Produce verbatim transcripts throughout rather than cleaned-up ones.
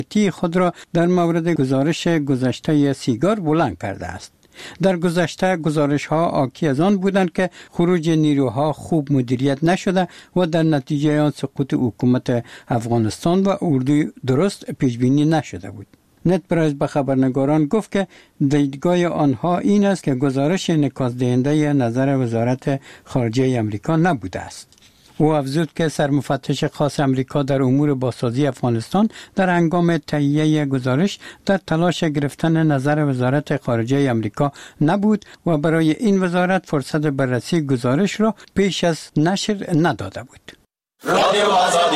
خود را در مورد گزارش گذشته سیگار بلند کرده است. در گذشته گزارش ها حاکی از آن بودند که خروج نیروها خوب مدیریت نشده و در نتیجه آن سقوط حکومت افغانستان و اردوی درست پیش بینی نشده بود. نت پرایس به خبرنگاران گفت که دیدگاه آنها این است که گزارش انعکاس دهنده نظر وزارت خارجه آمریکا نبوده است. او افزود که سرمفتش خاص آمریکا در امور بازسازی افغانستان در هنگام تهیه گزارش در تلاش گرفتن نظر وزارت خارجه آمریکا نبود و برای این وزارت فرصت بررسی گزارش را پیش از نشر نداده بود. رادیو آزادی.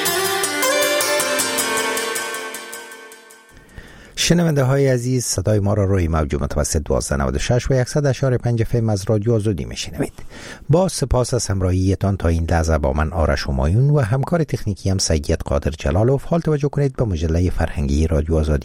شنونده های عزیز، صدای ما را روی موج متوسط دویست و نود و شش و صد و چهار و پنج اف ام از رادیو آزادی میشنوید. با سپاس از همراهیتان تا این لحظه با من آرش همایون و همکار تکنیکی هم سید قادر جلالوف. حال توجه کنید به مجله فرهنگی رادیو آزادی.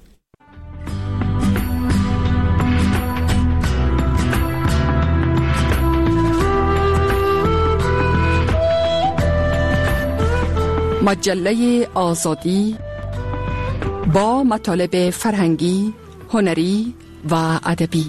مجله آزادی با مطالب فرهنگی، هنری و ادبی.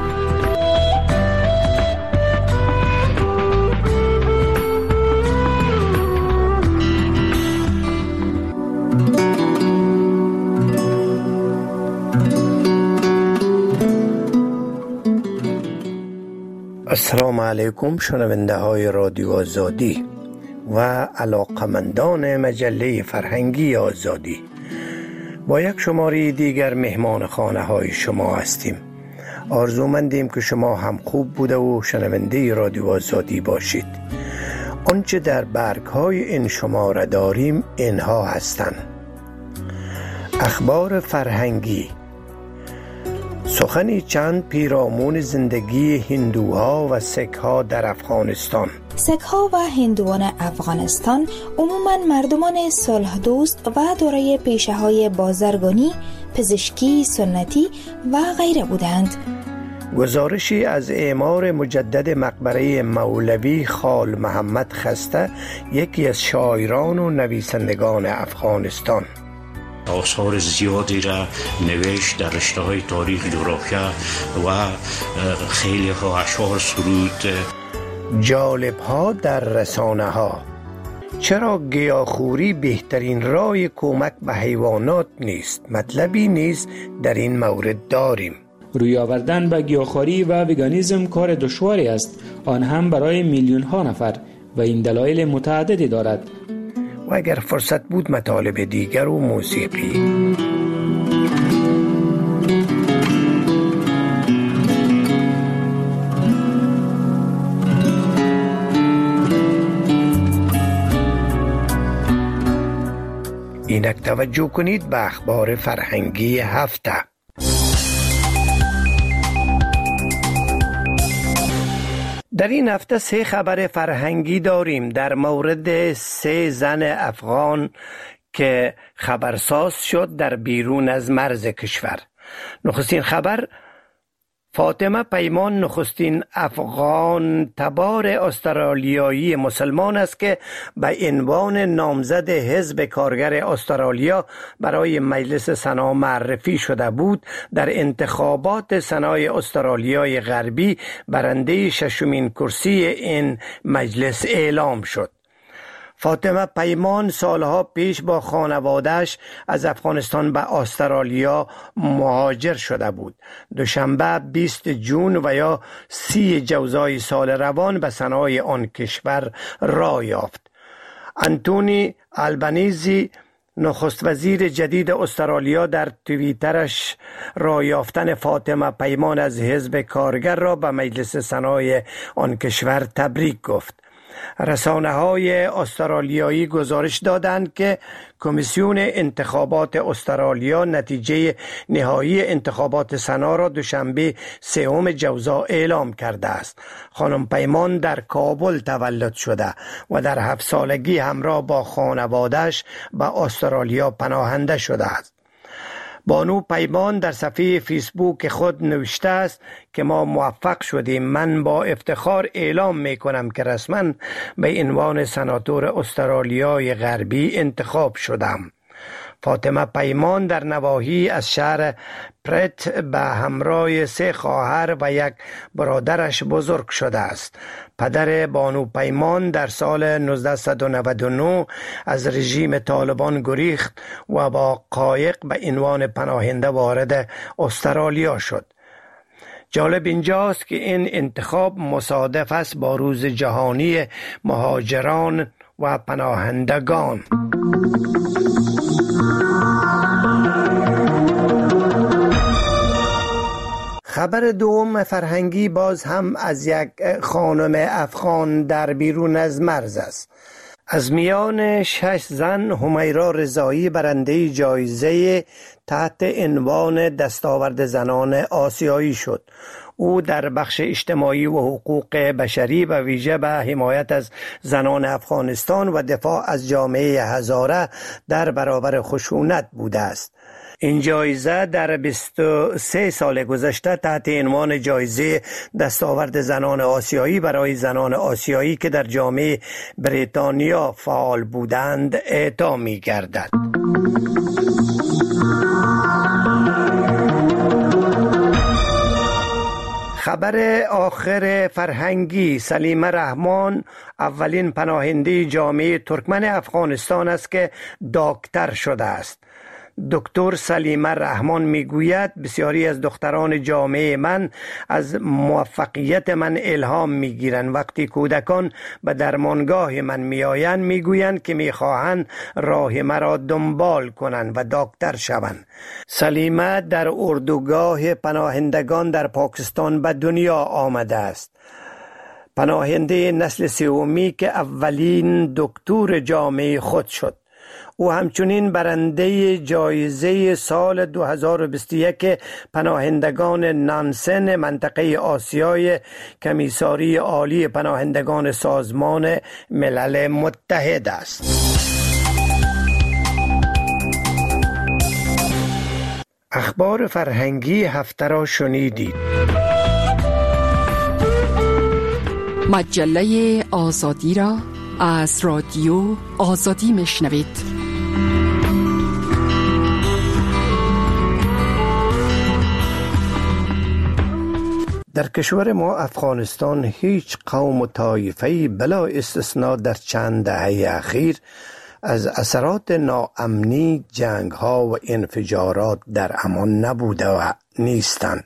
السلام علیکم شنونده های رادیو آزادی و علاقمندان مجله فرهنگی آزادی. با یک شماره دیگر مهمان خانه های شما هستیم. آرزومندیم که شما هم خوب بوده و شنونده رادیو آزادی باشید. آنچه در برگ های این شماره داریم اینها هستند: اخبار فرهنگی، سخنی چند پیرامون زندگی هندوها و سکها در افغانستان. سکها و هندوان افغانستان عموماً مردمان صلح دوست و دارای پیشه های بازرگانی، پزشکی سنتی و غیره بودند. گزارشی از اعمار مجدد مقبره مولوی خال محمد خسته، یکی از شاعران و نویسندگان افغانستان. آثار زیادی را نوشت در رشته‌های تاریخ، جغرافیا و خیلی ها اشعار سرود. جالب ها در رسانه ها: چرا گیاهخوری بهترین راه کمک به حیوانات نیست؟ مطلبی نیز در این مورد داریم. روی آوردن به گیاهخواری و وگانیسم کار دشواری است، آن هم برای میلیون ها نفر، و این دلایل متعددی دارد. و اگر فرصت بود مطالب دیگر و موسیقی. اینک توجه کنید به اخبار فرهنگی هفته. در این هفته سه خبر فرهنگی داریم در مورد سه زن افغان که خبرساز شد در بیرون از مرز کشور. نخستین خبر: فاطمه پیمان نخستین افغان تبار استرالیایی مسلمان است که به عنوان نامزد حزب کارگر استرالیا برای مجلس سنا معرفی شده بود. در انتخابات سنای استرالیای غربی برنده ششمین کرسی این مجلس اعلام شد. فاطمه پیمان سالها پیش با خانواده‌اش از افغانستان به استرالیا مهاجر شده بود. دوشنبه بیست جون و یا سی جوزای سال روان به سنای آن کشور راه یافت. انتونی البنیزی نخست وزیر جدید استرالیا در توییترش راه یافتن فاطمه پیمان از حزب کارگر را به مجلس سنای آن کشور تبریک گفت. رسانه‌های استرالیایی گزارش دادند که کمیسیون انتخابات استرالیا نتیجه نهایی انتخابات سنا را دوشنبه سوم جوزا اعلام کرده است. خانم پیمان در کابل تولد شده و در هفت سالگی همراه با خانواده‌اش به استرالیا پناهنده شده است. بانو پیمان در صفحه فیسبوک خود نوشته است که ما موفق شدیم. من با افتخار اعلام می کنم که رسما به عنوان سناتور استرالیای غربی انتخاب شدم. فاطمه پیمان در نواحی از شهر پرت به همراه سه خواهر و یک برادرش بزرگ شده است. پدر بانو پیمان در سال نوزده نود و نه از رژیم طالبان گریخت و با قایق به عنوان پناهنده وارد استرالیا شد. جالب اینجاست که این انتخاب مصادف است با روز جهانی مهاجران و پناهندگان. خبر دوم فرهنگی باز هم از یک خانم افغان در بیرون از مرز است. از میان شش زن همیرا رضایی برنده جایزه تحت عنوان دستاورد زنان آسیایی شد. او در بخش اجتماعی و حقوق بشری و ویژه به حمایت از زنان افغانستان و دفاع از جامعه هزاره در برابر خشونت بوده است. این جایزه در بیست و سه سال گذشته تحت عنوان جایزه دستاورد زنان آسیایی برای زنان آسیایی که در جامعه بریتانیا فعال بودند اعطا می گردد. خبر آخر فرهنگی: سلیمه رحمان اولین پناهنده جامعه ترکمن افغانستان است که دکتر شده است. دکتر سلیمه رحمان میگوید بسیاری از دختران جامعه من از موفقیت من الهام میگیرند. وقتی کودکان به درمانگاه من میآیند میگویند که میخواهند راه مرا دنبال کنند و دکتر شوند. سلیمه در اردوگاه پناهندگان در پاکستان به دنیا آمده است. پناهنده نسل سومی که اولین دکتر جامعه خود شد. او همچنین برنده جایزه سال دو هزار و بیست و یک پناهندگان نانسن منطقه آسیای کمیساری عالی پناهندگان سازمان ملل متحد است. اخبار فرهنگی هفته را شنیدید. مجله آزادی را از رادیو آزادی میشنوید. در کشور ما افغانستان هیچ قوم و طایفه‌ای بلا استثناء در چند دهه اخیر از اثرات ناامنی، جنگ‌ها و انفجارات در امان نبوده و نیستند.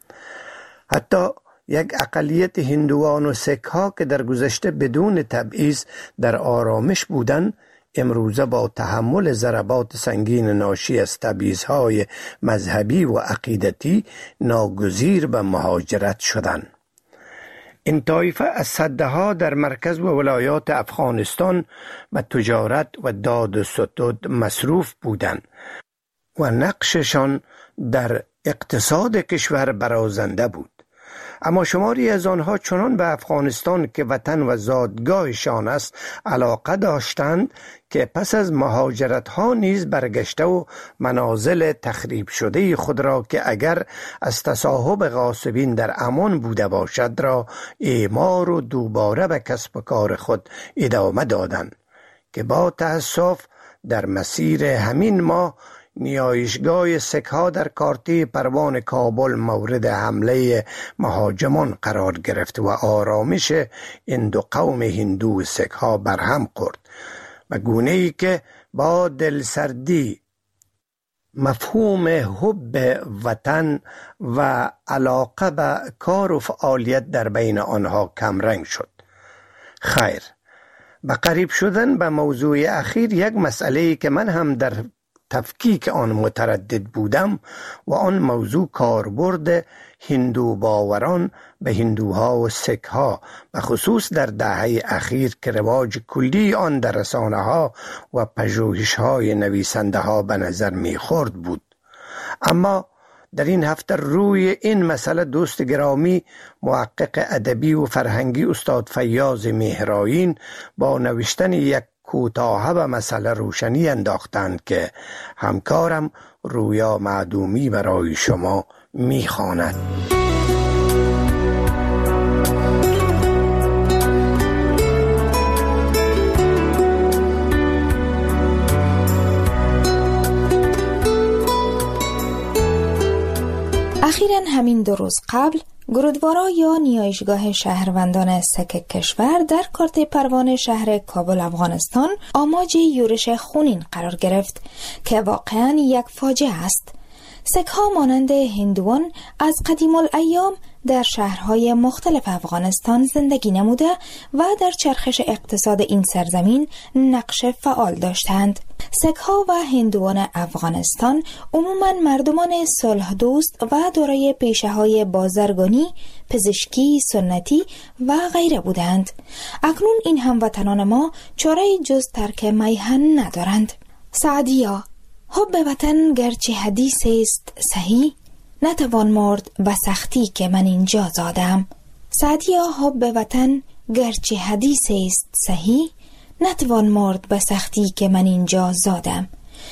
حتی یک اقلیت هندوان و سیک ها که در گذشته بدون تبعیض در آرامش بودند، امروزه با تحمل ضربات سنگین ناشی از تبعیض‌های مذهبی و عقیدتی ناگزیر به مهاجرت شدند. این طایفه از سدها در مرکز و ولایات افغانستان به تجارت و داد و ستد مصروف بودند و نقششان در اقتصاد کشور برازنده بود. اما شماری از آنها چنان به افغانستان که وطن و زادگاهشان است علاقه داشتند که پس از مهاجرت ها نیز برگشته و منازل تخریب شده خود را که اگر از تصاحب غاصبین در امان بوده باشد را اعمار و دوباره به کسب و کار خود ادامه دادند که با تأسف در مسیر همین ماه نیایشگاه سیک ها در کارتی پروان کابل مورد حمله مهاجمان قرار گرفت و آرامش این دو قوم هندو سیک ها برهم خورد و گونه ای که با دلسردی مفهوم حب وطن و علاقه به کار و فعالیت در بین آنها کمرنگ شد. خیر، به قریب شدن به موضوع اخیر یک مسئله که من هم در تفکیک آن متردد بودم و آن موضوع کاربرد هندو باوران به هندوها و سیک ها به خصوص در دهه اخیر که رواج کلی آن در رسانه ها و پژوهش های نویسنده ها به نظر می خورد بود. اما در این هفته روی این مسئله دوست گرامی محقق ادبی و فرهنگی استاد فیاض مهرائین با نوشتن یک کوتاه به مسئله روشنی انداختند که همکارم رویا معدومی برای شما میخواند. اخیراً همین دو روز قبل گرودوارا یا نیایشگاه شهروندان سک کشور در کارت پروانه شهر کابل افغانستان آماج یورش خونین قرار گرفت که واقعاً یک فاجعه است. سک ها مانند هندوان از قدیم الایام در شهرهای مختلف افغانستان زندگی نموده و در چرخش اقتصاد این سرزمین نقش فعال داشتند. سک ها و هندوان افغانستان عموماً مردمان صلح دوست و دارای پیشه های بازرگانی، پزشکی، سنتی و غیره بودند. اکنون این هموطنان ما چاره جز ترک میهن ندارند. سعدیا: حب وطن گرچه حدیث است صحیح، نتوان مرد به سختی که من اینجا زادم. سعدیا: حب وطن گرچه حدیث است صحیح، نتوان مرد به سختی که من اینجا زادم.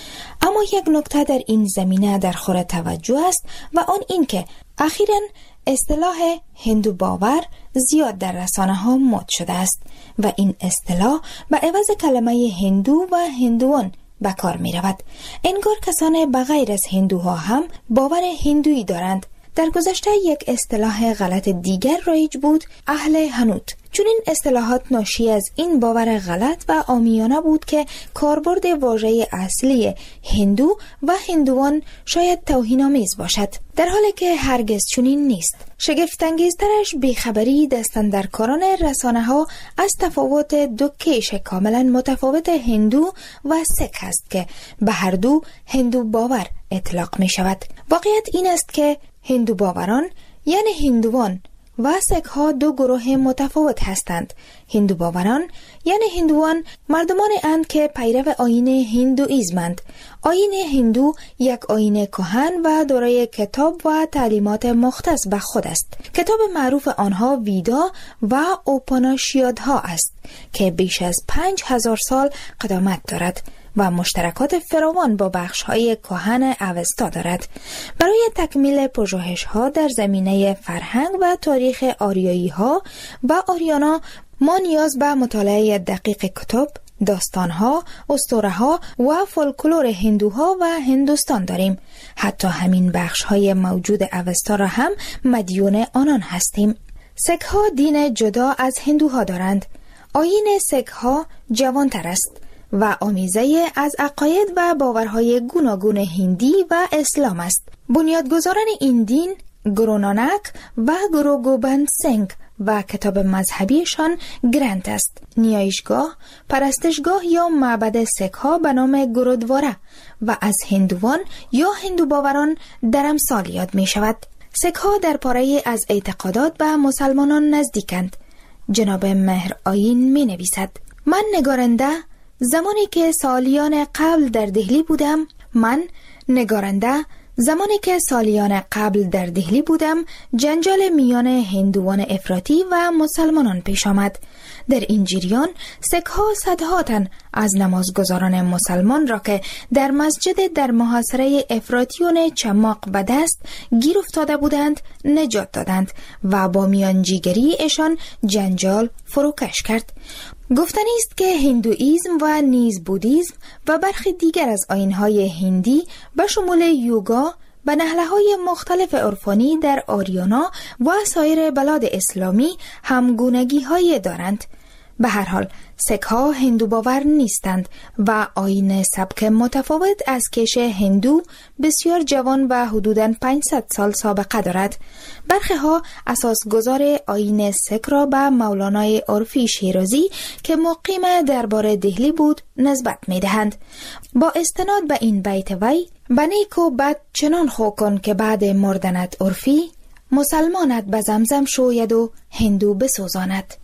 اما یک نکته در این زمینه در خور توجه است و آن این که اخیراً اصطلاح هندو باور زیاد در رسانه ها مد شده است و این اصطلاح به عوض کلمه هندو و هندوان به کار می رود. انگار کسان بغیر از هندوها هم باور هندویی دارند. در گذشته یک اصطلاح غلط دیگر رایج بود، اهل حنوت. چون این اصطلاحات ناشی از این باور غلط و عامیانه بود که کاربرد واژه اصلی هندو و هندوان شاید توهین‌آمیز باشد، در حالی که هرگز چنین نیست. شگفت‌انگیزترش بیخبری دستاندرکاران رسانه‌ها از تفاوت دو کیش کاملا متفاوت هندو و سک است که به هر دو هندو باور اطلاق می شود. واقعیت این است که هندو باوران یعنی هندوان و سک ها دو گروه متفاوت هستند. هندو باوران یعنی هندوان مردمان اند که پیرو آیین هندوئیسمند. آیین هندو یک آیین کهن و دارای کتاب و تعلیمات مختص به خود است. کتاب معروف آنها ویدا و اوپاناشیادها است که بیش از پنج هزار سال قدامت دارد و مشترکات فراوان با بخش‌های کهن اوستا دارد. برای تکمیل پژوهش‌ها در زمینه فرهنگ و تاریخ آریایی‌ها و آریانا ما نیاز به مطالعه دقیق کتب، داستان‌ها، اسطوره‌ها و فولکلور هندوها و هندوستان داریم. حتی همین بخش‌های موجود اوستا را هم مدیون آنان هستیم. سک‌ها دین جدا از هندوها دارند. آیین سک‌ها جوان‌تر است و آمیزه از عقاید و باورهای گوناگون هندی و اسلام است. بنیادگذاران این دین گرونانک و گرو گوبند سنگ و کتاب مذهبیشان گرنت است. نیایشگاه، پرستشگاه یا معبد سک‌ها به نام گرودوارا و از هندوان یا هندو باوران درمسال یاد می شود. سک‌ها در پاره از اعتقادات به مسلمانان نزدیکند. جناب مهر آیین می نویسد: من نگارنده زمانی که سالیان قبل در دهلی بودم من نگارنده زمانی که سالیان قبل در دهلی بودم جنجال میان هندوان افراطی و مسلمانان پیش آمد. در این جریان سک‌ها صدها تن از نمازگزاران مسلمان را که در مسجد در محاصره افراطیون چماق به دست گیر افتاده بودند نجات دادند و با میانجیگری ایشان جنجال فروکش کرد. گفتنی است که هندوئیسم و نیز بودیسم و برخی دیگر از آیین‌های هندی به شمول یوگا به نحله‌های مختلف عرفانی در آریانا و سایر بلاد اسلامی همگونگی‌های دارند. به هر حال سک‌ها هندو باور نیستند و آیین سبک متفاوت از کش هندو بسیار جوان و حدوداً پانصد سال سابقه دارد. برخی ها اساس گذار آیین سک را به مولانای عرفی شیرازی که مقیم دربار دهلی بود نسبت می دهند. با استناد به این بیت وی: بنیک و بد چنان خو کن که بعد مردنت عرفی، مسلمانت به زمزم شوید و هندو بسوزاند.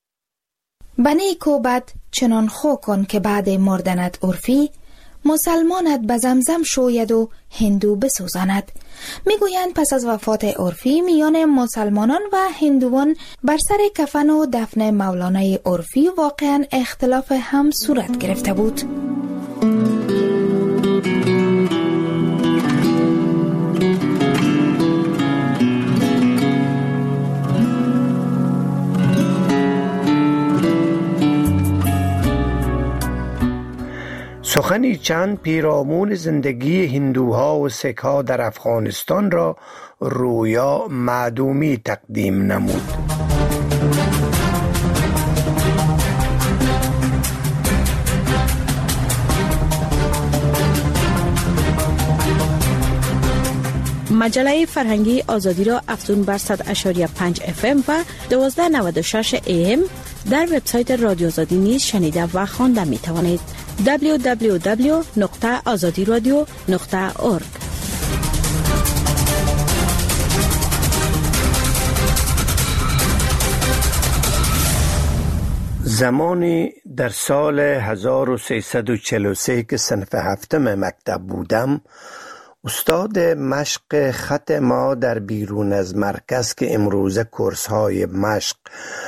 بنیک و بد چنان خو کن که بعد مردنت عرفی، مسلمانت به زمزم شوید و هندو بسوزاند. میگویند پس از وفات عرفی میان مسلمانان و هندوان بر سر کفن و دفن مولانای عرفی واقعا اختلاف هم صورت گرفته بود. سخنی چند پیرامون زندگی هندوها و سکها در افغانستان را رویا معدومی تقدیم نمود. مجله فرهنگی آزادی را افزون بر صد و پنج اف ام و دویست و نود و شش ای ام در وبسایت رادیو آزادی نیز شنیده و خوانده می توانید. دبلیو دبلیو دبلیو نقطه آزادی رادیو نقطه اورگ. زمانی در سال هزار و سیصد و چهل و سه که صنف هفتم مکتب بودم، استاد مشق خط ما در بیرون از مرکز که امروزه کورس های مشق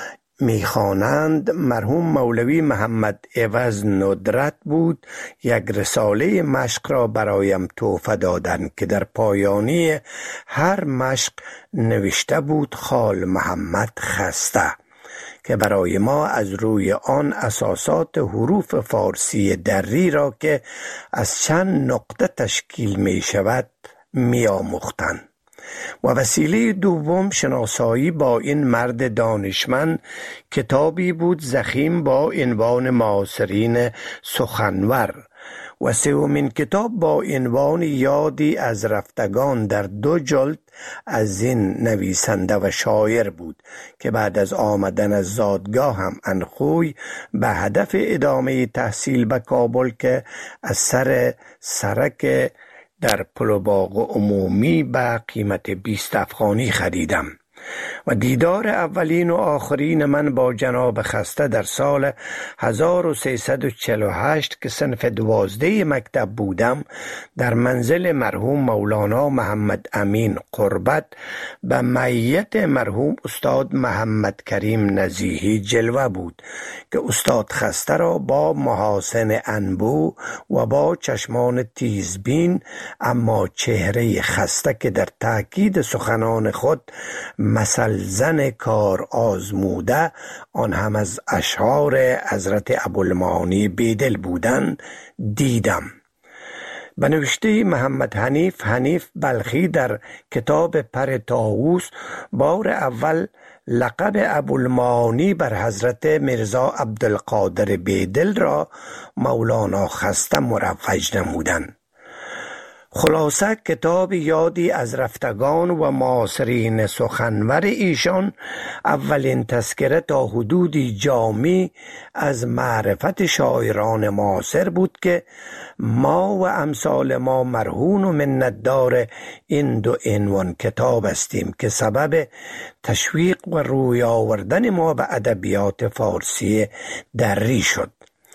میخوانند مرحوم مولوی محمد عوض ندرت بود، یک رساله مشق را برایم تحفه دادند که در پایانی هر مشق نوشته بود خال محمد خسته، که برای ما از روی آن اساسات حروف فارسی دری را که از چند نقطه تشکیل می شود می آموختند. و وسیله دوم شناسایی با این مرد دانشمند کتابی بود ضخیم با عنوان معاصرین سخنور، و سومین کتاب با عنوان یادی از رفتگان در دو جلد از این نویسنده و شاعر بود که بعد از آمدن از زادگاه هم انخوی به هدف ادامه تحصیل به کابل که از سر سرک در پلوباغ عمومی به قیمت بیست افغانی خریدم. و دیدار اولین و آخرین من با جناب خسته در سال هزار و سیصد و چهل و هشت که صنف دوازده مکتب بودم در منزل مرحوم مولانا محمد امین قربت به معیت مرحوم استاد محمد کریم نزیهی جلوه بود که استاد خسته را با محاسن انبو و با چشمان تیزبین اما چهره خسته که در تأکید سخنان خود مثل زن کار آزموده، آن هم از اشعار حضرت ابوالمعانی بیدل بودند، دیدم. به نوشته محمد حنیف حنیف بلخی در کتاب پر طاووس بار اول لقب ابوالمعانی بر حضرت میرزا عبدالقادر بیدل را مولانا خسته مروج نمودند. خلاصه کتاب یادی از رفتگان و معاصرین سخنور ایشان اولین تذکره تا حدودی جامی از معرفت شاعران معاصر بود که ما و امثال ما مرهون و منتدار این دو عنوان کتاب هستیم که سبب تشویق و روی آوردن ما به ادبیات فارسی دری شد.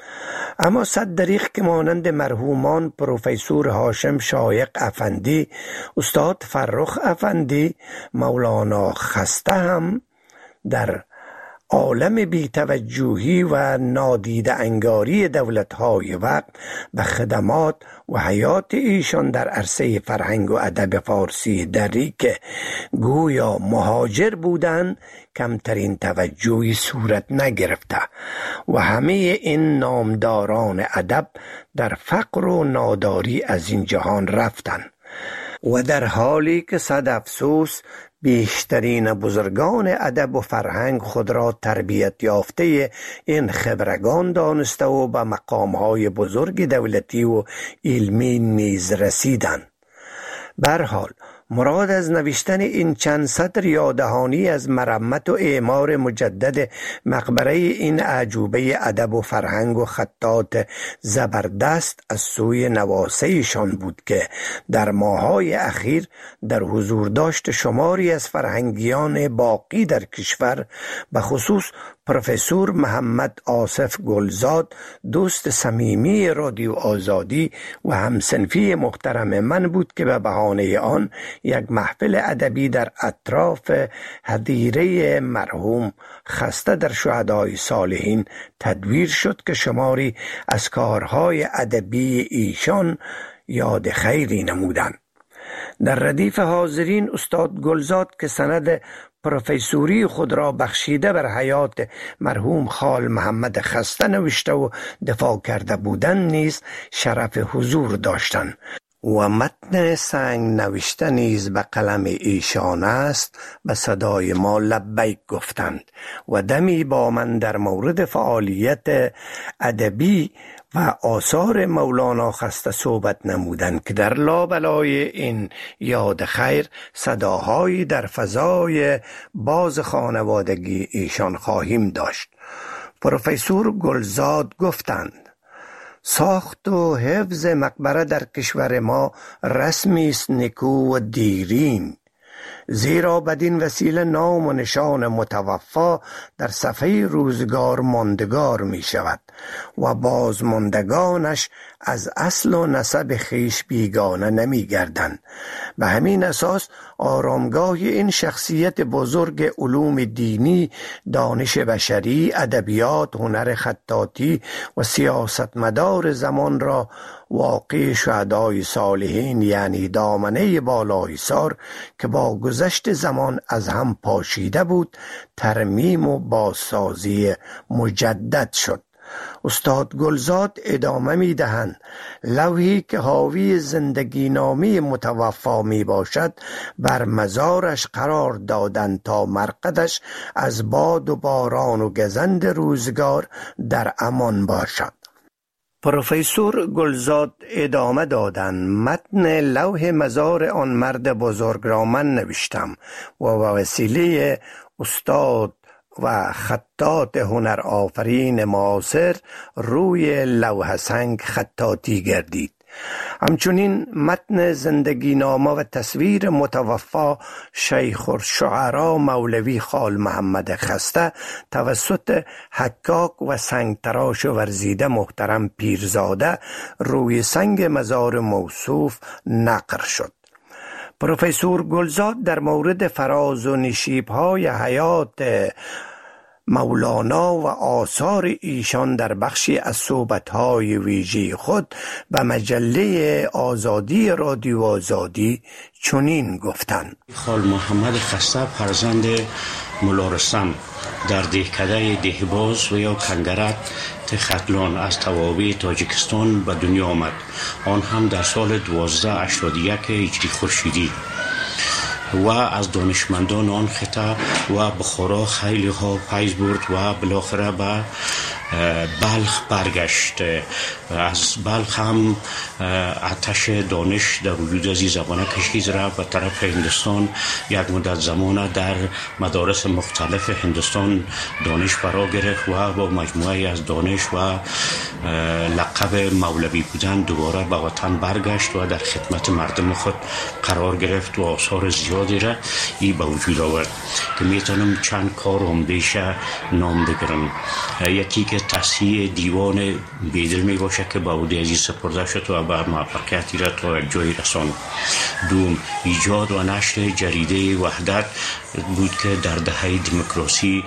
اما صد دریغ که مانند مرحومان پروفسور هاشم شایق افندی، استاد فرخ افندی، مولانا خسته هم در عالم بی‌توجهی و نادیده انگاری دولت‌های وقت به خدمات و حیات ایشان در عرصه فرهنگ و ادب فارسی دری که گویا مهاجر بودند کمترین توجهی صورت نگرفته و همه این نامداران ادب در فقر و ناداری از این جهان رفتند و در حالی که صد افسوس بیشترین بزرگان ادب و فرهنگ خود را تربیت یافته این خبرگان دانسته و به مقامهای بزرگ دولتی و علمی نیز رسیدند. به هر حال مراد از نوشتن این چند سطر یادهانی از مرمت و اعمار مجدد مقبره این اعجوبه ادب و فرهنگ و خطات زبردست از سوی نواسه‌شان بود که در ماه‌های اخیر در حضور داشت شماری از فرهنگیان باقی در کشور، به خصوص پروفسور محمد آصف گلزاد، دوست صمیمی رادیو آزادی و همسنفی محترم من بود که به بهانه آن یک محفل ادبی در اطراف حدیره مرحوم خسته در شهدای صالحین تدویر شد که شماری از کارهای ادبی ایشان یاد خیری نمودند. در ردیف حاضرین استاد گلزاد که سند پروفسوری خود را بخشیده بر حیات مرحوم خال محمد خسته نوشته و دفاع کرده بودند نیز شرف حضور داشتند و متن سنگ نوشته نیز به قلم ایشان است. به صدای ما لبیک گفتند و دمی با من در مورد فعالیت ادبی و آثار مولانا خسته صحبت نمودند که در لابلای این یاد خیر صداهایی در فضای باز خانوادگی ایشان خواهیم داشت. پروفسور گلزاد گفتند ساخت و حفظ مقبره در کشور ما رسمی است نیکو و دیرین، زیرا بدین وسیله نام و نشان متوفا در صفحه روزگار ماندگار می شود و بازماندگانش از اصل و نسب خیش بیگانه نمی گردند. به همین اساس آرامگاه این شخصیت بزرگ علوم دینی، دانش بشری، ادبیات، هنر خطاطی و سیاستمدار زمان را واقع شهدای صالحین یعنی دامنه بالایسار که با گذشت زمان از هم پاشیده بود ترمیم و بازسازی مجدد شد. استاد گلزاد ادامه می دهند لوحی که حاوی زندگی نامی متوفا می باشد بر مزارش قرار دادند تا مرقدش از باد و باران و گزند روزگار در امان باشد. پروفسور گلزاد ادامه دادند متن لوح مزار آن مرد بزرگ را من نوشتم و وسیله استاد و خطاط هنر آفرین معاصر روی لوح سنگ خطاطی گردید. همچنین متن زندگی نامه و تصویر متوفا شیخ الشعراء مولوی خال محمد خسته توسط حکاک و سنگ تراش ورزیده محترم پیرزاده روی سنگ مزار موصوف نقر شد. پروفسور گلزاد در مورد فراز و نشیب‌های حیات مولانا و آثار ایشان در بخشی از صحبت‌های ویژه خود به مجله آزادی رادیو آزادی چنین گفتند: خال محمد خسته فرزند ملا رستم در دهکده دهباز و یا کنگرک تختلان از توابع تاجیکستان به دنیا آمد، آن هم در سال دوازده هشتاد و یک هجری خورشیدی و از دانشمندان آن خطه و بخارا خیلی ها فیض برد و بالاخره به بلخ برگشت. از بلخ هم آتش دانش در وجود از این زبانه کشید را به طرف هندوستان. یک مدت زمان در مدارس مختلف هندوستان دانش فرا گرفت و با مجموعه از دانش و لقب مولوی بودن دوباره به وطن برگشت و در خدمت مردم خود قرار گرفت و آثار زیادی را ای به وجود آورد که میتونم چند کار عمده‌اش نام بگیرم. یکی که تصحیح دیوان بیدل می باشه که با عهده عزیز سپرده شد و به موفقیتی را تا یک جایی رساند. دوم، ایجاد و نشر جریده وحدت بود که در دهه دموکراسی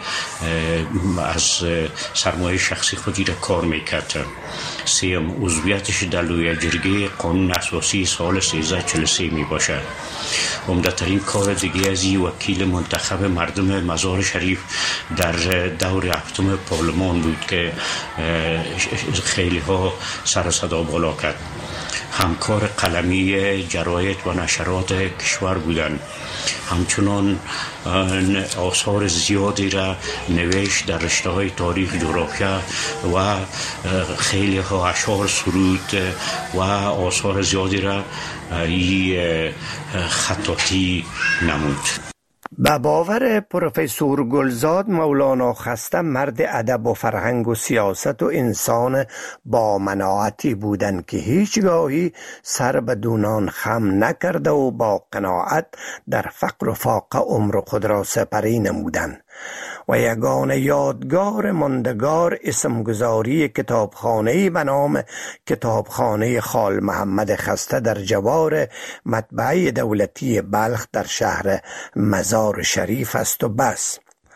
از سرمایه شخصی خودی را کار میکرد. سوم، عضویتش در لوی جرگه قانون اساسی سال سیزده چهل و سه می باشد. عمده‌ترین کار دیگه از این وکیل منتخب مردم مزار شریف در دور هفتم پارلمان بود که خیلی ها سر و صدا بالا کرد. همکار قلمی جراید و نشرات کشور بودند. همچنان آثار زیادی را نوشت در رشته‌های تاریخ، جغرافیا و خیلی ها اشعار، سرود و آثار زیادی را ای خطاطی نمود. به باور پروفسور گلزاد مولانا خسته مرد ادب و فرهنگ و سیاست و انسان با مناعتی بودند که هیچگاهی سر به دونان خم نکرده و با قناعت در فقر و فاقه عمر خود را سپری نمودند و یگانه یادگار ماندگار اسمگذاری کتابخانه‌ای به نام کتابخانه خال محمد خسته در جوار مطبعه دولتی بلخ در شهر مزار شریف است و بس.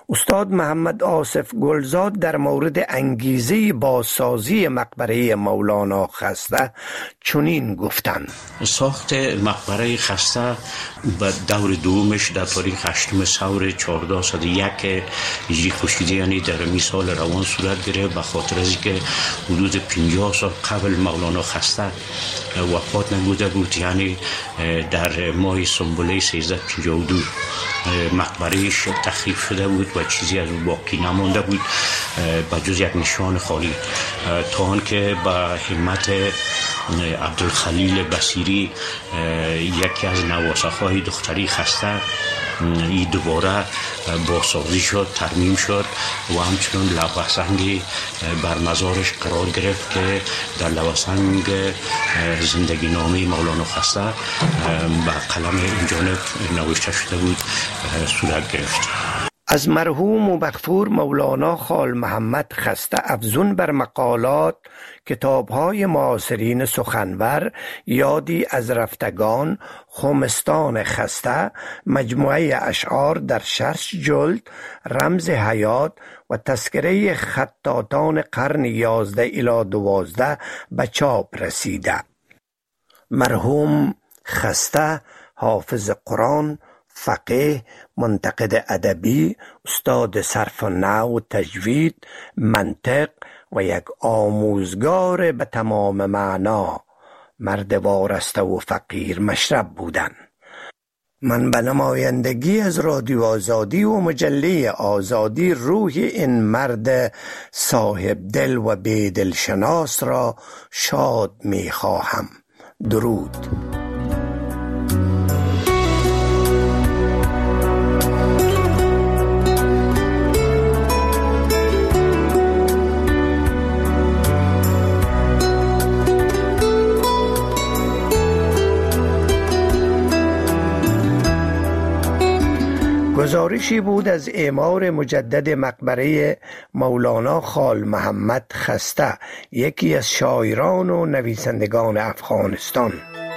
استاد محمد آصف گلزاد در مورد انگیزه بازسازی مقبره مولانا خسته چنین گفتند: ساخت مقبره خسته به دور دومش در تاریخ هشتم سور چهارده صد و یک هجری خورشیدی، یعنی در می سال روان صورت گرفت، به خاطر از که حدود پنجاه سال قبل مولانا خسته وفات نموده بود، یعنی در ماه سنبله سیزده پنجاه و دو مقبرهش تخریب شده بود و چیزی از اون باقی نمانده بود به جز یک نشان خالی، تا آنکه به همت عبدالخلیل بصیری یکی از نواسخ‌های دختری خسته ای دوباره بازسازی شد، ترمیم شد و همچنان لوح سنگی بر مزارش قرار گرفت که در لوح سنگ زندگی نامه مولانا خسته به قلم این جانب نوشته شده بود صورت گرفت. از مرحوم و مغفور مولانا خال محمد خسته افزون بر مقالات کتاب‌های معاصرین سخنور، یادی از رفتگان، خمستان خسته، مجموعه اشعار در شش جلد، رمز حیات و تذکره خطاطان قرن یازده الی دوازده به چاپ رسیده. مرحوم خسته حافظ قرآن، فقیه، منتقد ادبی، استاد صرف نحو و تجوید، منطق و یک آموزگار به تمام معنا، مرد وارسته و فقیر مشرب بودند. من به نمایندگی از رادیو آزادی و مجله آزادی روح این مرد صاحب دل و بیدل شناس را شاد می خواهم. درود. گزارشی بود از اعمار مجدد مقبره مولانا خال محمد خسته، یکی از شاعران و نویسندگان افغانستان.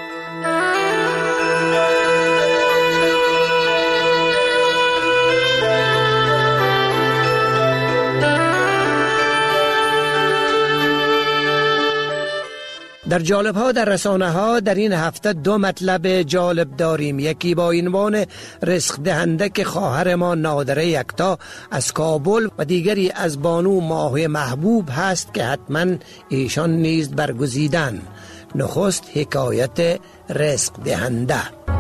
در جالب ها در رسانه ها در این هفته دو مطلب جالب داریم. یکی با عنوان رزق دهنده که خواهر ما نادره یکتا از کابل و دیگری از بانو ماه محبوب هست که حتما ایشان نیز برگزیدن. نخست حکایت رزق دهنده.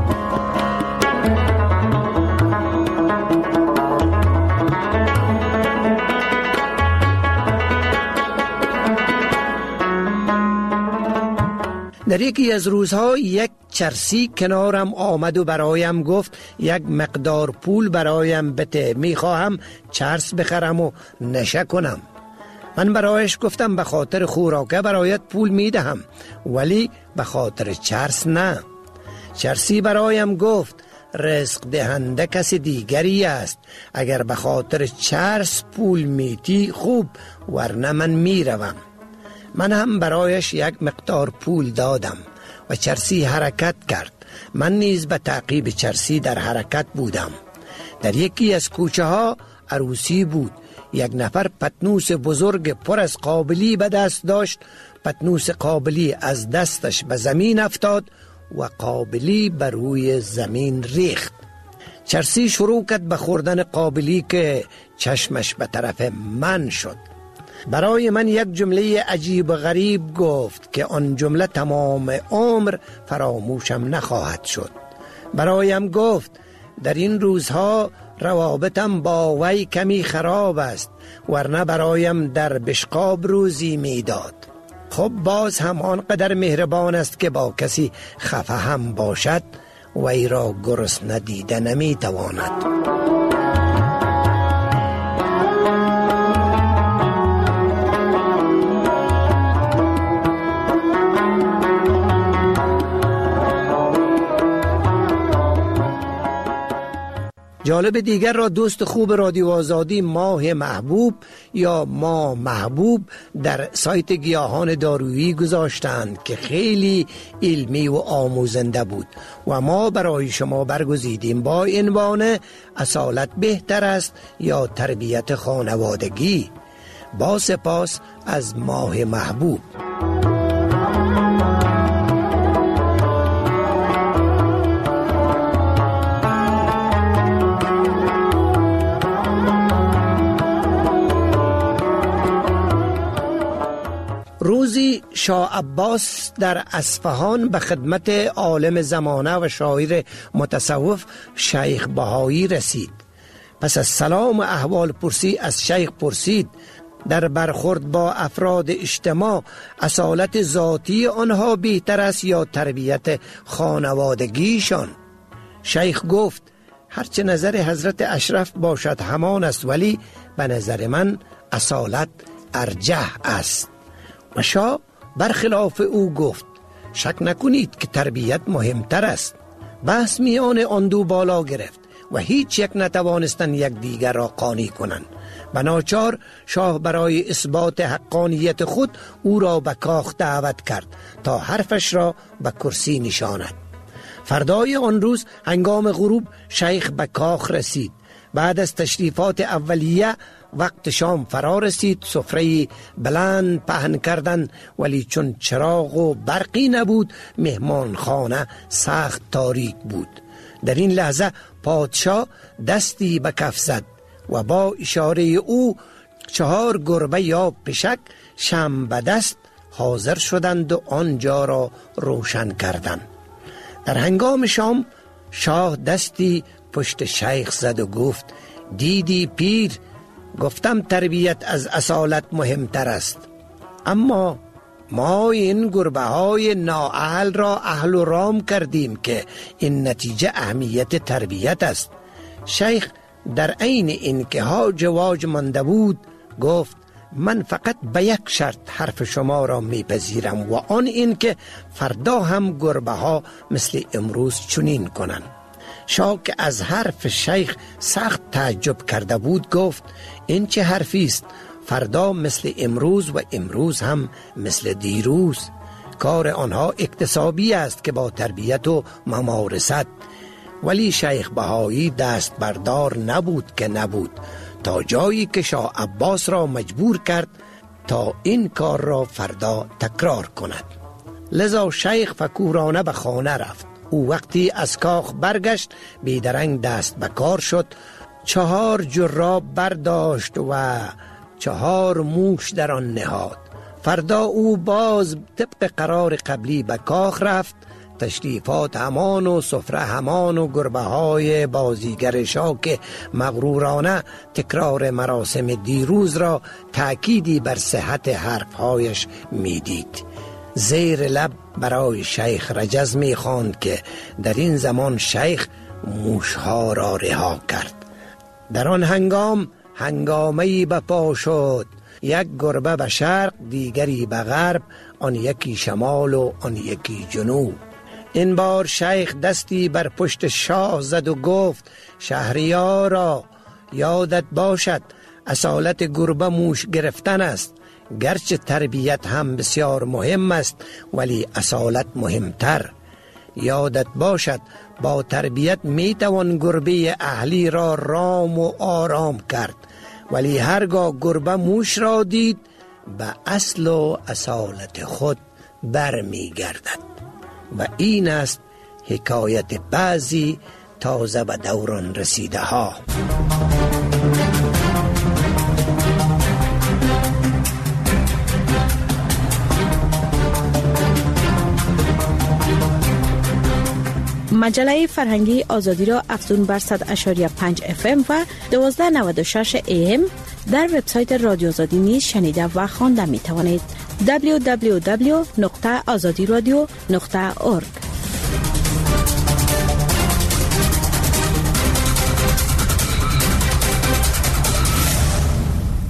در یکی از روزها یک چرسی کنارم آمد و برایم گفت یک مقدار پول برایم بده، میخواهم چرس بخرم و نشه کنم. من برایش گفتم به خاطر خوراکه برایت پول میدهم ولی به خاطر چرس نه. چرسی برایم گفت رزق دهنده کسی دیگری است، اگر به خاطر چرس پول میدی خوب، ورنه من میروم. من هم برایش یک مقدار پول دادم و چرسی حرکت کرد. من نیز به تعقیب چرسی در حرکت بودم. در یکی از کوچه ها عروسی بود. یک نفر پتنوس بزرگ پر از قابلی به دست داشت. پتنوس قابلی از دستش به زمین افتاد و قابلی بر روی زمین ریخت. چرسی شروع کرد به خوردن قابلی که چشمش به طرف من شد. برای من یک جمله عجیب و غریب گفت که آن جمله تمام عمر فراموشم نخواهد شد. برایم گفت در این روزها روابطم با وی کمی خراب است، ورنه برایم در بشقاب روزی میداد. خب باز هم آنقدر مهربان است که با کسی خفه هم باشد وی را گرسنه دیده نمیتواند. جالب دیگر را دوست خوب رادیو آزادی ماه محبوب یا ما محبوب در سایت گیاهان دارویی گذاشتند که خیلی علمی و آموزنده بود و ما برای شما برگزیدیم با عنوان اصالت بهتر است یا تربیت خانوادگی. با سپاس از ماه محبوب. روزی شاه عباس در اصفهان به خدمت عالم زمانه و شاعر متصوف شیخ بهایی رسید. پس از سلام و احوال پرسی از شیخ پرسید در برخورد با افراد اجتماع اصالت ذاتی آنها بهتر است یا تربیت خانوادگیشان؟ شیخ گفت هرچه نظر حضرت اشرف باشد همان است، ولی به نظر من اصالت ارجح است. و شاه برخلاف او گفت شک نکنید که تربیت مهمتر است. بحث میان آن دو بالا گرفت و هیچ یک نتوانستند یک دیگر را قانع کنند. بناچار شاه برای اثبات حقانیت خود او را به کاخ دعوت کرد تا حرفش را به کرسی نشاند. فردای آن روز هنگام غروب شیخ به کاخ رسید. بعد از تشریفات اولیه وقت شام فرا رسید. سفره بلند پهن کردند، ولی چون چراغ و برقی نبود مهمان خانه سخت تاریک بود. در این لحظه پادشاه دستی به کف زد و با اشاره او چهار گربه یا پشک شم به دست حاضر شدند و آنجا را روشن کردند. در هنگام شام شاه دستی پشت شیخ زد و گفت دیدی پیر، گفتم تربیت از اصالت مهمتر است، اما ما این گربه های نااهل را اهل و رام کردیم که این نتیجه اهمیت تربیت است. شیخ در عین این که هاج واج مانده بود گفت من فقط به یک شرط حرف شما را میپذیرم و آن این که فردا هم گربه ها مثل امروز چنین کنند. شاه که از حرف شیخ سخت تعجب کرده بود گفت این چه حرفی است؟ فردا مثل امروز و امروز هم مثل دیروز. کار آنها اکتسابی است که با تربیت و ممارست. ولی شیخ بهایی دست بردار نبود که نبود، تا جایی که شاه عباس را مجبور کرد تا این کار را فردا تکرار کند. لذا شیخ فکورانه به خانه رفت. او وقتی از کاخ برگشت بیدرنگ دست به کار شد. چهار جراب برداشت و چهار موش در آن نهاد. فردا او باز طبق قرار قبلی به کاخ رفت. تشریفات همان و سفره همان و گربه های بازیگر شاه که مغرورانه تکرار مراسم دیروز را تأکیدی بر صحت حرفهایش میدید. زیر لب برای شیخ رجز می خواند که در این زمان شیخ موشها را رها کرد. در آن هنگام هنگامه‌ای به پا شد. یک گربه به شرق، دیگری به غرب، آن یکی شمال و آن یکی جنوب. این بار شیخ دستی بر پشت شاه زد و گفت شهریارا، یادت باشد اصالت گربه موش گرفتن است. گرچه تربیت هم بسیار مهم است، ولی اصالت مهمتر. یادت باشد با تربیت می توان گربه اهلی را رام و آرام کرد، ولی هرگاه گربه موش را دید به اصل و اصالت خود بر می گردد. و این است حکایت بعضی تازه به دوران رسیده ها. مجله فرهنگی آزادی را افزون بر صد اشاری پنج اف ام و دوازده نود و شش ای ام در وبسایت رادیو آزادی نیز شنیده و خوانده می توانید. دبلیو دبلیو دبلیو نقطه آزادی رادیو نقطه اورگ.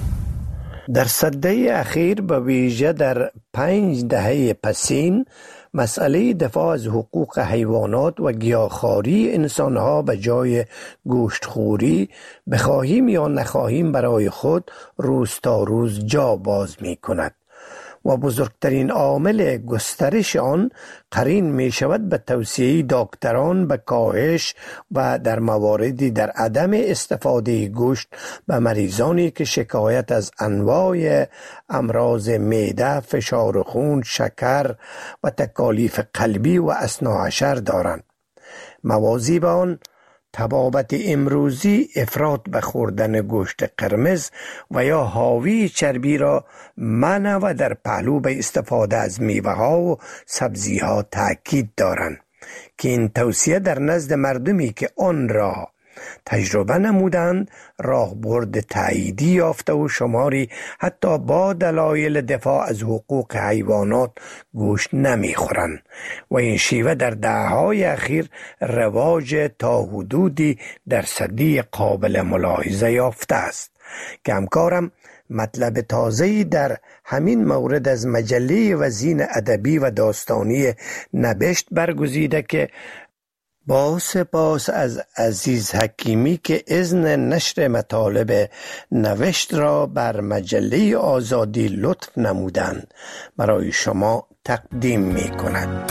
در سده اخیر به ویژه در پنج دهه پسین مسئله دفاع از حقوق حیوانات و گیاهخواری انسانها به جای گوشتخوری بخواهیم یا نخواهیم برای خود روز تا روز جا باز می کند و بزرگترین عامل گسترش آن قرین می شود به توصیه دکتران به کاهش و در مواردی در عدم استفاده گوشت به مریضانی که شکایت از انواع امراض معده، فشار خون، شکر و تکالیف قلبی و اثناعشر دارند. موازی به آن طبابت امروزی افراط به خوردن گوشت قرمز و یا حاوی چربی را منع و در پهلو به استفاده از میوه ها و سبزی ها تاکید دارند که این توصیه در نزد مردمی که آن را تجربه نمودند راهبرد تاییدی یافته و شماری حتی با دلایل دفاع از حقوق حیوانات گوشت نمیخورند و این شیوه در دهه‌های اخیر رواج تا حدودی درصدی قابل ملاحظه یافته است که همکارم مطلب تازه‌ای در همین مورد از مجله وزین ادبی و داستانی نبشت برگزیده که با سپاس از عزیز حکیمی که اذن نشر مطالب نوشت را بر مجله آزادی لطف نمودند برای شما تقدیم می کند.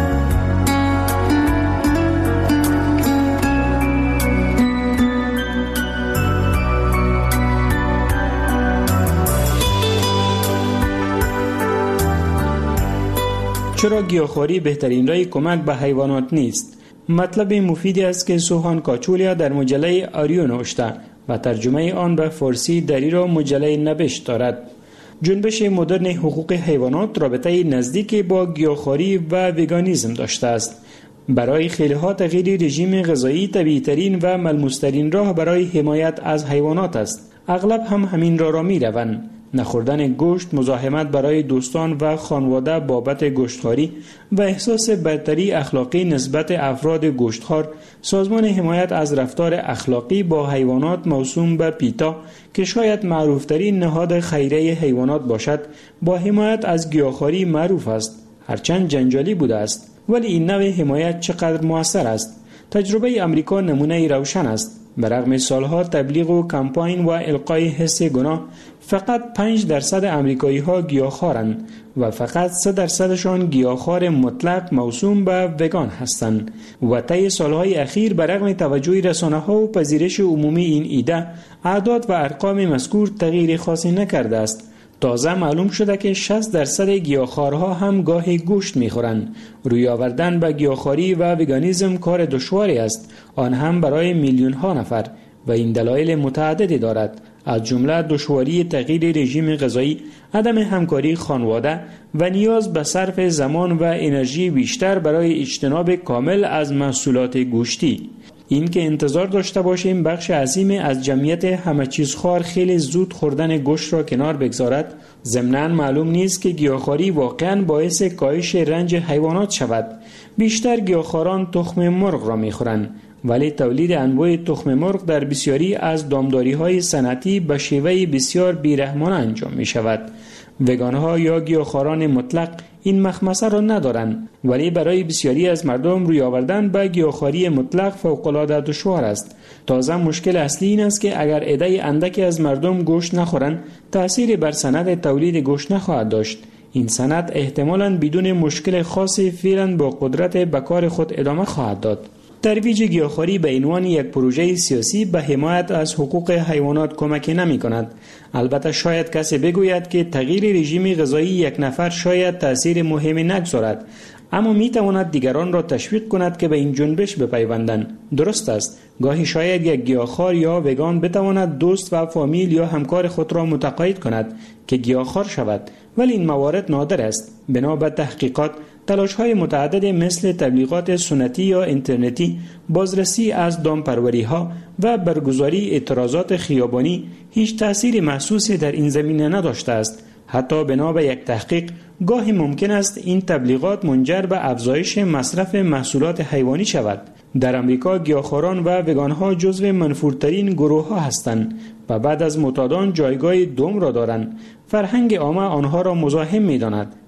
چرا گیاهخواری بهترین راه کمک به حیوانات نیست؟ مطلب مفیدی است که سوهان کاچولیا در مجله آریو نوشته و ترجمه آن به فارسی در ایرا مجله نبشت دارد. جنبش مدرن حقوق حیوانات رابطه نزدیکی با گیاهخواری و ویگانیسم داشته است. برای خیلی‌ها تغییر رژیم غذایی طبیعی ترین و ملموس ترین راه برای حمایت از حیوانات است. اغلب هم همین راه را می روند. نخوردن گوشت، مزاحمت برای دوستان و خانواده بابت گوشتخواری و احساس برتری اخلاقی نسبت افراد گوشتخوار، سازمان حمایت از رفتار اخلاقی با حیوانات موسوم به پیتا که شاید معروفترین نهاد خیریه حیوانات باشد، با حمایت از گیاهخواری معروف است. هرچند جنجالی بوده است، ولی این نوع حمایت چقدر مؤثر است؟ تجربه امریکا نمونه روشن است. برغم سالها تبلیغ و کمپاین و القای حس گناه، فقط پنج درصد امریکایی ها گیاهخوارند و فقط سه درصدشان گیاهخوار مطلق موسوم به وگان هستند و طی سالهای اخیر برغم توجه رسانه ها و پذیرش عمومی این ایده، اعداد و ارقام مذکور تغییر خاصی نکرده است. تازه معلوم شده که شصت درصد گیاهخوارها هم گاهی گوشت میخورند. روی آوردن به گیاهخواری و وگانیسم کار دشواری است، آن هم برای میلیون ها نفر، و این دلایل متعددی دارد، از جمله دشواری تغییر رژیم غذایی، عدم همکاری خانواده و نیاز به صرف زمان و انرژی بیشتر برای اجتناب کامل از محصولات گوشتی. این که انتظار داشته باشیم بخش عظیم از جمعیت همه چیز خوار خیلی زود خوردن گوشت را کنار بگذارد، ضمناً معلوم نیست که گیاهخواری واقعاً باعث کاهش رنج حیوانات شود. بیشتر گیاهخواران تخم مرغ را می‌خورند، ولی تولید انواع تخم مرغ در بسیاری از دامداری‌های صنعتی به شیوه بسیار بیرحمانه انجام می‌شود. وگان‌ها یا گیاهخواران مطلق این مخمسه را ندارند، ولی برای بسیاری از مردم روی آوردن به گیاهخواری مطلق فوق‌العاده دشوار است. تازه مشکل اصلی این است که اگر عده اندکی از مردم گوشت نخورند، تأثیری بر صنعت تولید گوشت نخواهد داشت. این صنعت احتمالاً بدون مشکل خاصی فعلاً با قدرت به کار خود ادامه خواهد داد. ترویج گیاهخواری به عنوان یک پروژه سیاسی به حمایت از حقوق حیوانات کمک نمی کند. البته شاید کسی بگوید که تغییر رژیم غذایی یک نفر شاید تأثیر مهمی نگذارد، اما می تواند دیگران را تشویق کند که به این جنبش بپیوندند. درست است، گاهی شاید یک گیاهخوار یا وگان بتواند دوست و فامیل یا همکار خود را متقاعد کند که گیاهخوار شود، ولی این موارد نادر است. بنا به تحقیقات، تلاش‌های متعدد مثل تبلیغات سنتی یا اینترنتی، بازرسی از دامپروری‌ها و برگزاری اعتراضات خیابانی هیچ تأثیر محسوسی در این زمینه نداشته است. حتی بنا به یک تحقیق، گاهی ممکن است این تبلیغات منجر به افزایش مصرف محصولات حیوانی شود. در امریکا گیاهخواران و وگان‌ها جزو منفورترین گروه‌ها هستند و بعد از معتادان جایگاه دوم را دارند. فرهنگ عامه آنها را مزاحم می‌داند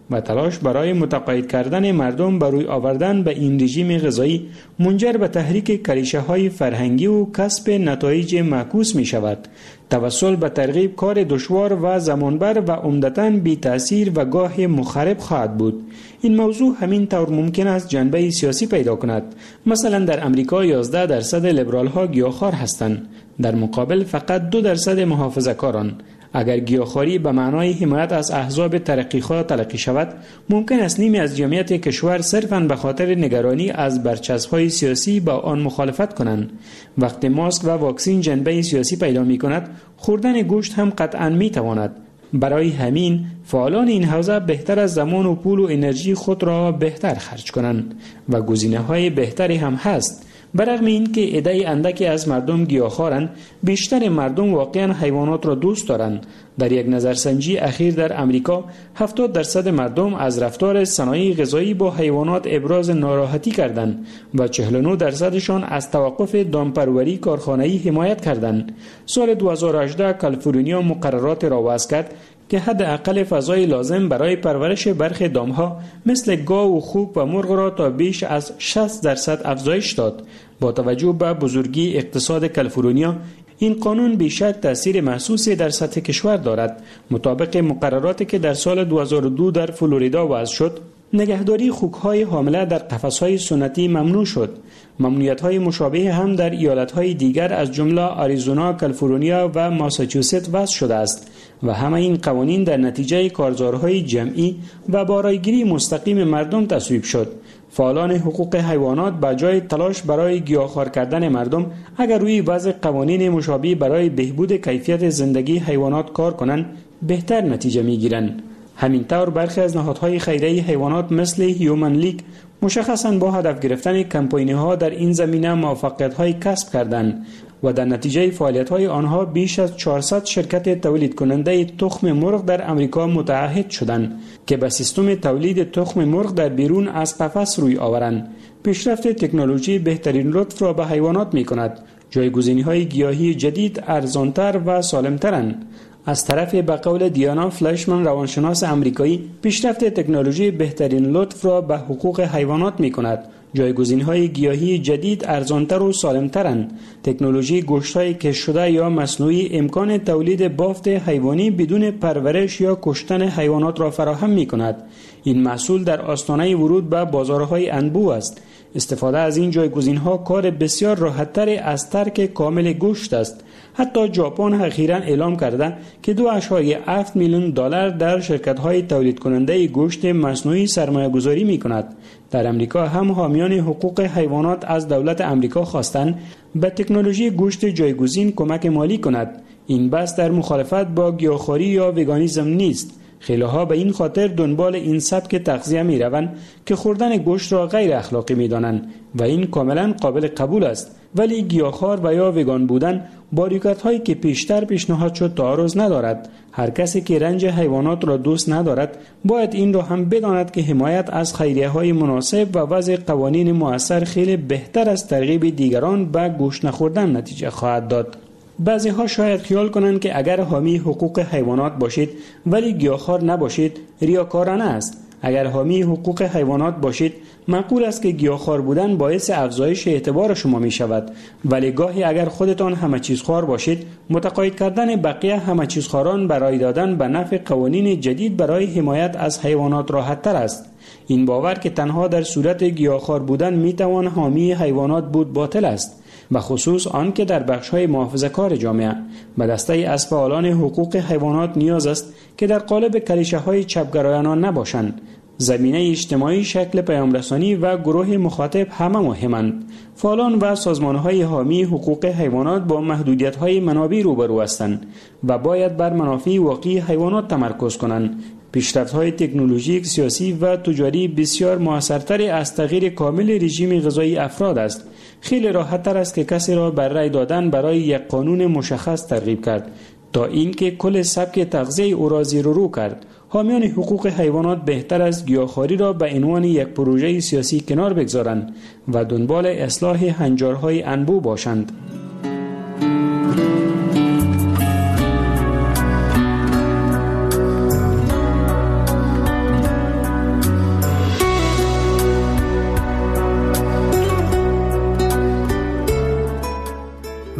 و تلاش برای متقاعد کردن مردم بر روی آوردن به این رژیم غذایی منجر به تحریک کلیشه‌های فرهنگی و کسب نتایج معکوس می شود. توسل به ترغیب کار دشوار و زمانبر و عمدتاً بی تأثیر و گاه مخرب خواهد بود. این موضوع همین طور ممکن است جنبه سیاسی پیدا کند. مثلا در امریکا یازده درصد لیبرال ها گیاهخوار هستند، در مقابل فقط دو درصد محافظه‌کاران. اگر گیاهخواری به معنای حمایت از احزاب ترقیخواه تلقی شود، ممکن است نیمی از جمعیت کشور صرفاً به خاطر نگرانی از برچسب‌های سیاسی با آن مخالفت کنند. وقتی ماسک و واکسین جنبه سیاسی پیدا می‌کند، خوردن گوشت هم قطعاً می‌تواند. برای همین فعالان این حوزه بهتر از زمان و پول و انرژی خود را بهتر خرج کنند و گزینه‌های بهتری هم هست. برغم این که عده اندکی از مردم گیاهخوارند، بیشتر مردم واقعا حیوانات را دوست دارند. در یک نظرسنجی اخیر در امریکا هفتاد درصد مردم از رفتار صنایع غذایی با حیوانات ابراز ناراحتی کردند و چهل و نه درصدشان از توقف دامپروری کارخانه‌ای حمایت کردند. سال دو هزار و هجده کالیفرنیا مقررات را وضع کرد که حداقل فضای لازم برای پرورش برخی دامها مثل گاو و خوک و مرغ را تا بیش از شصت درصد افزایش داد. با توجه به بزرگی اقتصاد کالیفرنیا، این قانون بیشک تأثیر محسوسی در سطح کشور دارد. مطابق مقرراتی که در سال دو هزار و دو در فلوریدا وضع شد، نگهداری خوک‌های حامله در قفس‌های سنتی ممنوع شد. ممنوعیت‌های مشابه هم در ایالت‌های دیگر از جمله آریزونا، کالیفرنیا و ماساچوست وضع شده است و همه این قوانین در نتیجه کارزارهای جمعی و با رایگیری مستقیم مردم تصویب شد. فعالان حقوق حیوانات با جای تلاش برای گیاهخوار کردن مردم، اگر روی وضع قوانین مشابه برای بهبود کیفیت زندگی حیوانات کار کنند، بهتر نتیجه می‌گیرند. همین طور برخی از نهادهای خیریه حیوانات مثل هیومن لیگ مشخصاً با هدف گرفتن کمپاین‌ها در این زمینه موفقیت‌های کسب کردند و در نتیجه فعالیت‌های آنها بیش از چهارصد شرکت تولید کننده تخم مرغ در امریکا متعهد شدند که به سیستم تولید تخم مرغ در بیرون از قفس روی آورند. پیشرفت تکنولوژی بهترین لطف را به حیوانات می‌کند. جایگزینی‌های گیاهی جدید ارزان‌تر و سالم‌ترند. از طرف به قول دیانا فلشمن روانشناس آمریکایی، پیشرفت تکنولوژی بهترین لطف را به حقوق حیوانات می‌کند. جایگزین‌های گیاهی جدید ارزان‌تر و سالم‌ترند. تکنولوژی گوشت‌های کش شده یا مصنوعی امکان تولید بافت حیوانی بدون پرورش یا کشتن حیوانات را فراهم می‌کند. این محصول در آستانه ورود به بازارهای انبوه است. استفاده از این جایگزین‌ها کار بسیار راحت‌تر از ترک کامل گوشت است. حتی ژاپن اخیراً اعلام کرده که دو ممیز هفت میلیون دلار در شرکت‌های تولید کننده گوشت مصنوعی سرمایه‌گذاری می‌کند. در امریکا هم حامیان حقوق حیوانات از دولت امریکا خواستند به تکنولوژی گوشت جایگزین کمک مالی کند. این بحث در مخالفت با گیاهخواری یا وگانیسم نیست. خیلی‌ها به این خاطر دنبال این سبک تغذیه می‌روند که خوردن گوشت را غیر اخلاقی می‌دانند و این کاملاً قابل قبول است. ولی گیاهخوار و یا وگان بودن باریکت‌هایی که پیشتر پیشنهاد شد تعارض ندارد. هر کسی که رنج حیوانات را دوست ندارد باید این را هم بداند که حمایت از خیریه‌های مناسب و وضع قوانین مؤثر خیلی بهتر از ترغیب دیگران به گوشت نخوردن نتیجه خواهد داد. بعضی ها شاید خیال کنند که اگر حامی حقوق حیوانات باشید ولی گیاهخوار نباشید ریاکارانه است. اگر حامی حقوق حیوانات باشید معقول است که گیاهخوار بودن باعث افزایش اعتبار شما می شود، ولی گاهی اگر خودتان همه چیز خوار باشید متقاعد کردن بقیه همه چیز خواران برای دادن به نفع قوانین جدید برای حمایت از حیوانات راحت تر است. این باور که تنها در صورت گیاهخوار بودن می توان حامی حیوانات بود باطل است، به خصوص آن که در بخش‌های محافظه‌کار جامعه. به دسته از فعالان حقوق حیوانات نیاز است که در قالب کلیشه‌های چپگرایانه نباشند. زمینه اجتماعی، شکل پیام‌رسانی و گروه مخاطب همه مهمند. فعالان و سازمان‌های حامی حقوق حیوانات با محدودیت‌های منابع روبرو هستند و باید بر منافع واقعی حیوانات تمرکز کنند. پیشرفت‌های تکنولوژیک، سیاسی و تجاری بسیار موثرتر از تغییر کامل رژیم غذایی افراد است. خیلی راحت‌تر است که کسی را بر رأی دادن برای یک قانون مشخص ترغیب کرد تا اینکه کل سبک تغذیه او را زیر و رو کرد. حامیان حقوق حیوانات بهتر از گیاهخواری را به عنوان یک پروژه سیاسی کنار بگذارند و دنبال اصلاح هنجارهای انبوه باشند.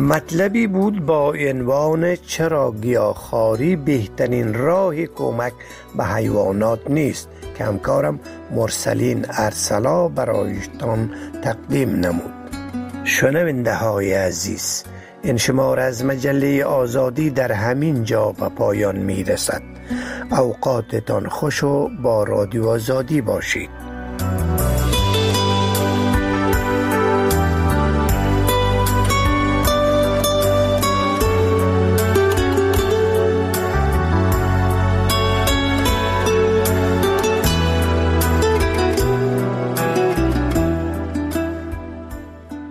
مطلبی بود با عنوان چرا گیاهخواری بهترین راه کمک به حیوانات نیست که همکارم مرسلین ارسلا برایتان تقدیم نمود. شنونده های عزیز، این شماره از مجله آزادی در همین جا به پایان می رسد. اوقاتتان خوش و با رادیو آزادی باشید.